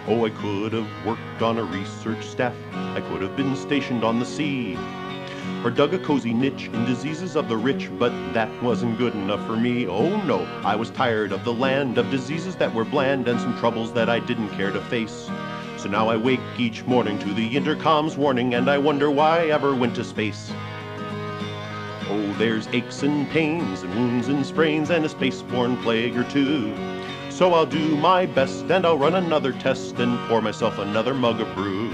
Oh, I could have worked on a research staff. I could have been stationed on the sea, or dug a cozy niche in diseases of the rich, but that wasn't good enough for me. Oh no, I was tired of the land of diseases that were bland and some troubles that I didn't care to face. So now I wake each morning to the intercom's warning, and I wonder why I ever went to space. Oh, there's aches and pains and wounds and sprains and a spaceborne plague or two. So I'll do my best and I'll run another test and pour myself another mug of brew.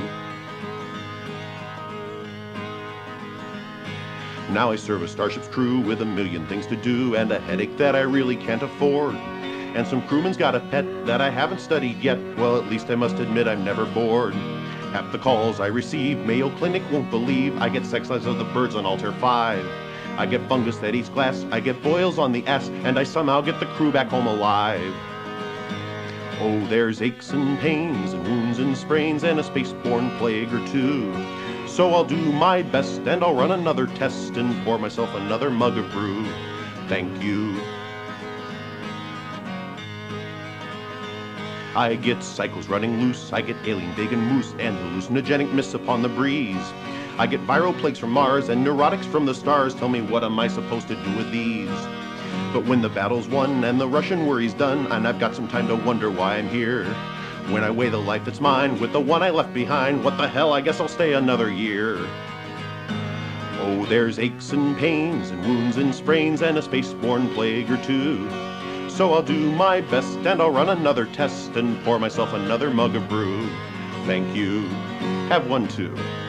Now I serve a starship's crew with a million things to do and a headache that I really can't afford. And some crewman's got a pet that I haven't studied yet. Well, at least I must admit I'm never bored. Half the calls I receive, Mayo Clinic won't believe. I get sex lives of the birds on Altair 5. I get fungus that eats glass, I get boils on the ass, and I somehow get the crew back home alive. Oh, there's aches and pains and wounds and sprains and a spaceborne plague or two. So I'll do my best and I'll run another test and pour myself another mug of brew. Thank you. I get cycles running loose, I get alien vegan moose and hallucinogenic mists upon the breeze. I get viral plagues from Mars and neurotics from the stars. Tell me, what am I supposed to do with these? But when the battle's won and the Russian worry's done, and I've got some time to wonder why I'm here, when I weigh the life that's mine with the one I left behind, what the hell, I guess I'll stay another year. Oh, there's aches and pains and wounds and sprains and a spaceborne plague or two. So I'll do my best and I'll run another test and pour myself another mug of brew. Thank you. Have one too.